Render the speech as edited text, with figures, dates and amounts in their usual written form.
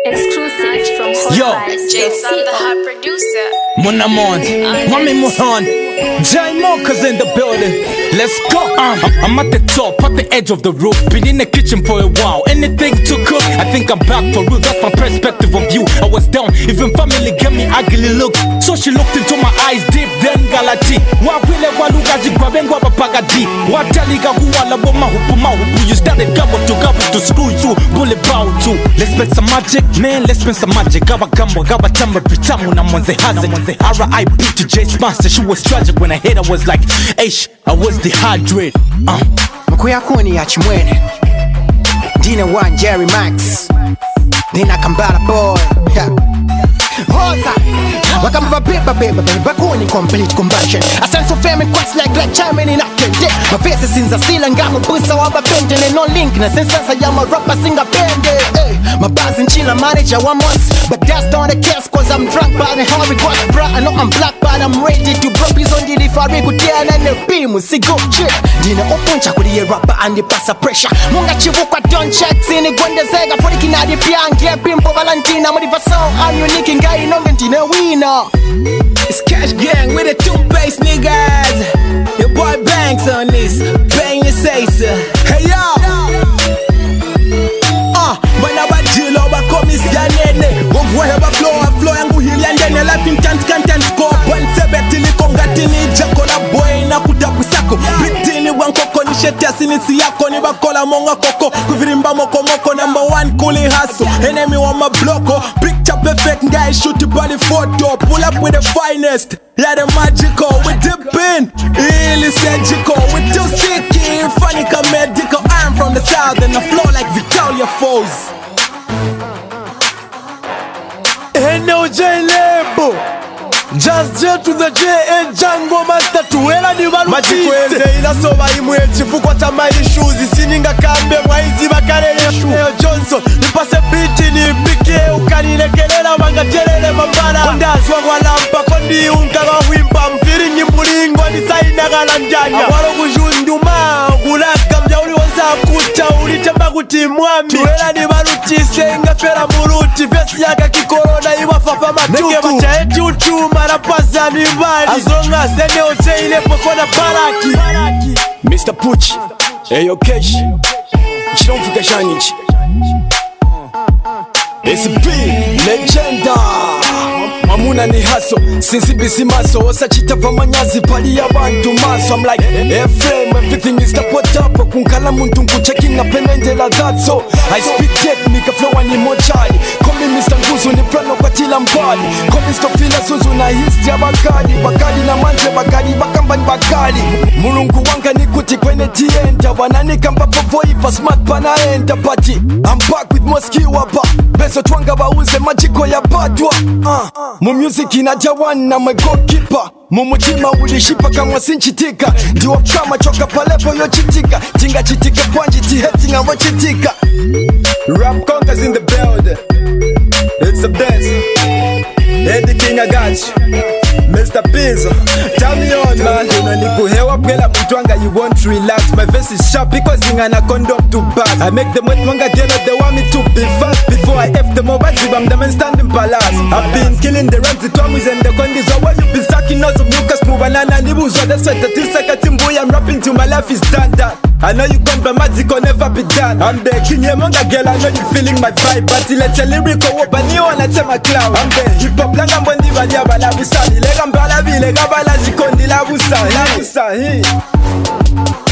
Exclusive from Hot Vibes. Jason, the hot producer. Mon amant, Mami Mohan, Jay Mocha's in the building. Let's go. I'm at the top, at the edge of the roof. Been in the kitchen for a while. Anything to cook, I think I'm back for real. That's my perspective of you. I was down, even family gave me ugly look. So she looked into my eyes deep, then galati. Wawile walugaji gwabengwa bapagadi. Wataliga huwala boma hupu mahupu. You started gobble to screw you, bullet bow to. Let's spend some magic, man, let's spend some magic. Gawa gambo, gawa tamba, pritamu na mwanze haze. R.I.P. to Jay Smaster, she was tragic when I hit her was like, Aish, I was dehydrated. Mkuya kuni ya chimwene Dina One, Jerry Max Dina Kambala boy Hoza Wakamba baby Bakuni complete combustion A sense of fame and quest like Germany in a kende My face is in the ceiling Gamu busa waba bende No link na sense I am a rapper singer bende My bars in chilla manager one month But that's not the case cause I'm drunk by the Harry Got bra I know I'm black but I'm ready to drop his on the rifari Kutia na beam Sigo chip Dina opuncha kuri rapper and the passa pressure Munga chivuka don't check Sini gwende zega Fori kinadi piange Bimpo Valentina Modiva sound I'm unique in guy No mentina winner It's Cash Gang with the two bass niggas. Your boy Banks on this. Bang your say so. Hey yo. Bana bajilo bakomis yanene. Womvwe heba flow yangu hili yandene. Life intent content score. Sebetili kongatini jakola boy na kutapisako. Bitini wankoko ni shetiasi nisi yako. Ni bakola monga koko. Kuvirimba moko number one cooling hustle. Enemy wa mabloko. Picture perfect guy shoot your body photo. Pull up with the finest. Like the magical. We dip in. Really surgical. We too sicky. Funny medical. I'm from the south and I flow like Victoria Falls. NOJ Lebo Just J to the J and Django Master Tuela ni walu Majikuenze ila soba imwe Chifukwa tamari shoes Sininga kambe mwaizi bakarele Eo Johnson Nipase biti ni pike Ukanile kelela manga jelele mambara Kondazwa kwa lampa Kondi unkaga wimpa Mfiri nyimbulingo ni saina galanjanya Awalo kujunduma Gulaka mjauli wanza kucha Ulichamba kuti mwami Tuela ni walu chisenga Fera muruti Vesi yaka kikorona Iwa fafa matuku Nenge macha eti uchuma Rapaza ni mbali As long as they know ile pokona baraki Mr. Pucci Eyo Kesh Chiromfika Shanichi It's a big legenda Mamuna ni haso Since bisi maso Osa chitava manyazi pali ya bantu maso I'm like F-frame Everything is tapot up Kunkala muntu nkucheki na penende la that so I speak technique Flow ni mochali Call me Mr. Nguzu ni plano kwa tila mbali Call me Stofila Suzu na history ya bakali Bakali na manje bakali Bakamba ni bakali Mulungu wanga ni kuti kwenye tienda Wananika mbapo voipa Smart panaenda Party I'm back with Moski wapa Beso twanga bauze majiko ya badwa Mu music inajawan na my goalkeeper Mumutima ulishipa kama sinchitika Ndiwa kama choka palepo yo chitika Tinga chitika kwanji tiheti nga wachitika Rap conquers in the building It's the best Eddie King I got you Mr. Pizzo Tell me on man Unanikuhewa pwela mtuanga you won't relax My verse is sharp because ingana condom to back I make them wet mwanga gelo they want me to be fast Before I F them over I'm the man standing palace I've been killing the rams the twamis and the condis Why you been sucking us of Lucas Mubanana Libuzwa That's why the tisaka timboy I'm rapping to my life is done that I know you come but magic will never be done I'm the king monga girl I know you feeling my vibe But let's a lyrical but you wanna tell my cloud I'm the hip hop langa mbondi valia bala bisali Lega mbala vile gabala zikondi la busa